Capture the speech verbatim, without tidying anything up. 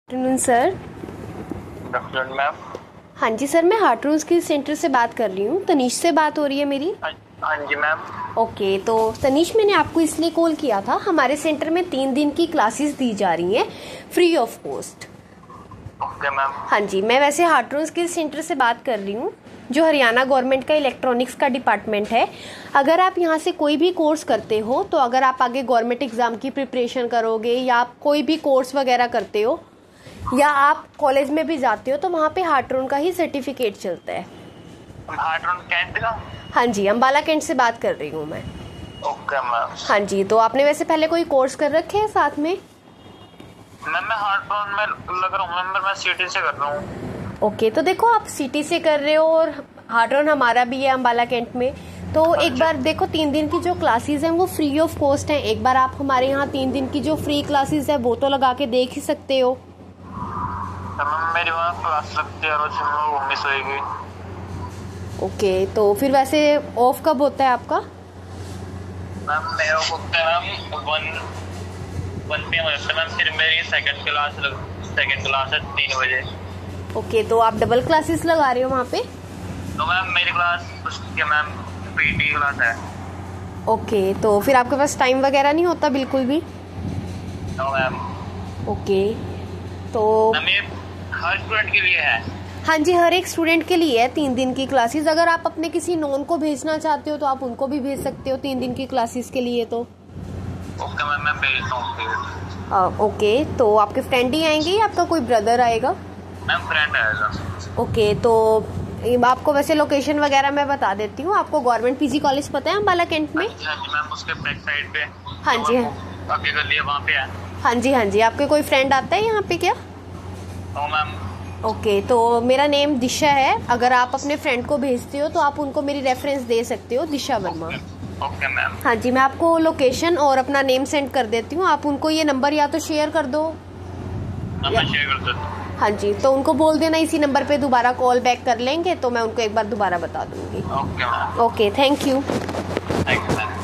Afternoon sir. Afternoon ma'am. हाँ जी sir, मैं हार्ट स्किल सेंटर से बात कर रही हूँ। तनीश से बात हो रही है मेरी? हाँ जी मैम। ओके, तो तनीश मैंने आपको इसलिए कॉल किया था, हमारे सेंटर में तीन दिन की क्लासेस दी जा रही हैं free of cost. Okay ma'am. हाँ जी, मैं वैसे हार्ट स्किल सेंटर से बात कर रही हूँ जो हरियाणा गवर्नमेंट का इलेक्ट्रॉनिक्स का डिपार्टमेंट है। अगर आप यहाँ से कोई भी कोर्स करते हो तो अगर आप आगे गवर्नमेंट एग्जाम की प्रिपरेशन करोगे या आप कोई भी कोर्स वगैरह करते हो या आप कॉलेज में भी जाते हो तो वहाँ पे हार्ट्रोन का ही सर्टिफिकेट चलता है। हार्ट्रोन कैंट का? हाँ जी, अम्बाला कैंट से बात कर रही हूँ मैं। Okay ma'am. हाँ जी, तो आपने वैसे पहले कोई कोर्स कर रखे हैं साथ में? मैम मैं हार्ट्रोन में लग रहा हूँ मैम, मैं सिटी से कर रहा हूँ। ओके, तो देखो आप सिटी से कर रहे हो और हार्ट्रोन हमारा भी है अम्बाला कैंट में, तो एक बार देखो तीन दिन की जो क्लासेस हैं वो फ्री ऑफ कॉस्ट हैं। एक बार आप हमारे यहाँ तीन दिन की जो फ्री क्लासेस है वो तो लगा के देख ही सकते हो। मैम मेरी वहाँ क्लास लगती है और वो मिस होएगी। ओके, तो फिर वैसे ऑफ कब होता है आपका? मैम मेरा होता है ma'am one one P M होता है मैम। फिर मेरी सेकंड क्लास सेकंड क्लास है तीन बजे। ओके, तो आप डबल क्लासेस लगा रहे हो वहाँ पे? तो मैम मेरी क्लास उसकी मैम पीटी क्लास है। ओके, तो फिर आपके पास टाइम वगैरह नहीं होता बिल्कुल भी? No ma'am. ओके, तो मैम ये हर स्टूडेंट के लिए है? हाँ जी, हर एक स्टूडेंट के लिए है तीन दिन की क्लासेस। अगर आप अपने किसी नॉन को भेजना चाहते हो तो आप उनको भी भेज सकते हो तीन दिन की क्लासेस के लिए। तो ओके मैम मैं भेजता हूँ। ओके, तो आपके फ्रेंड ही आएंगे या आपका कोई ब्रदर आएगा? मैम फ्रेंड आएगा। ओके, तो आपको वैसे लोकेशन वगैरह मैं बता देती हूँ। आपको गवर्नमेंट पीजी कॉलेज पता है अम्बाला कैंट में? हाँ जी मैम, उसके बैक साइड पे। हाँ जी आगे गली है वहाँ पे है। हाँ जी हाँ जी, आपके कोई फ्रेंड आता है यहाँ पे क्या? ओ मैम। ओके, तो मेरा नेम दिशा है। अगर आप अपने फ्रेंड को भेजते हो तो आप उनको मेरी रेफरेंस दे सकते हो, दिशा वर्मा। Okay ma'am. हाँ जी, मैं आपको लोकेशन और अपना नेम सेंड कर देती हूँ। आप उनको ये नंबर या तो शेयर कर दो। मैं शेयर कर देता हूँ। हाँ जी, तो उनको बोल देना इसी नंबर पे दोबारा कॉल बैक कर लेंगे तो मैं उनको एक बार दोबारा बता दूंगी। Okay ma'am. Okay, thank you. Thank you ma'am.